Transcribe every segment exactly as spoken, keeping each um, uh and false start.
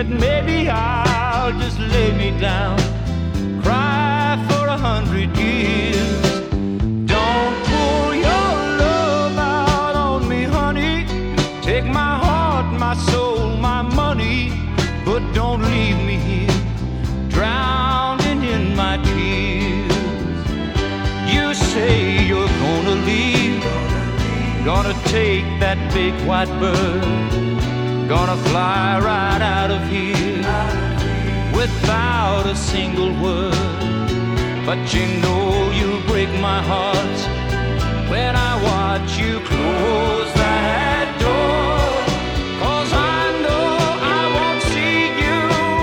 that maybe I'll just lay me down, cry for a hundred years. Don't pour your love out on me, honey. Take my heart, my soul, my money, but don't leave me here, drowning in my tears. You say you're gonna leave, gonna take that big white bird, gonna fly right out of here without a single word. But you know you'll break my heart when I watch you close that door. 'Cause I know I won't see you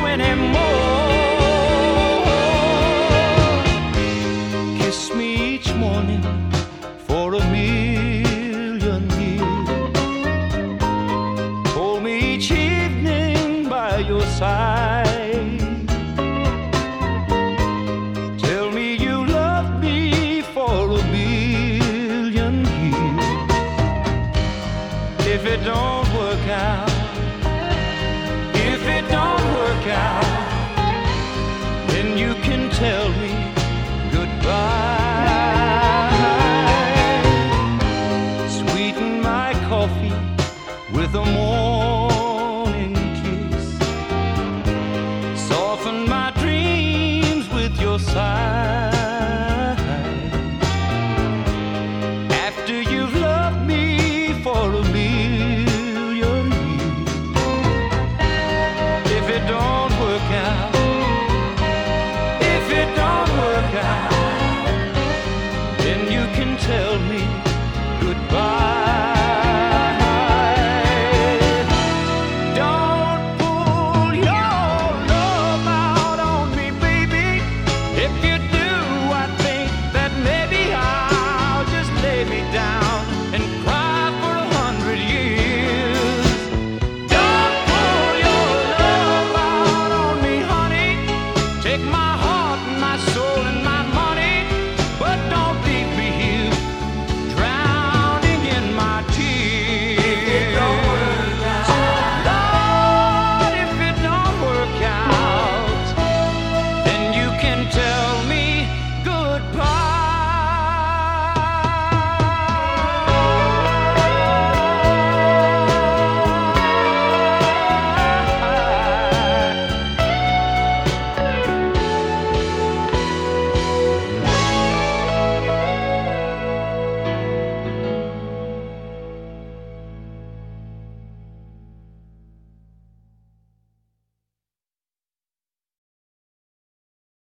anymore. Kiss me each morning for a million years. Hold me each evening by your side. Tell me you love me for a million years. If it don't work out, if it don't work out, then you can tell me goodbye. Sweeten my coffee with a morning kiss. Soften my dreams with your sigh. After you've loved me for a million years, if it don't work out, if it don't work out, then you can tell me goodbye.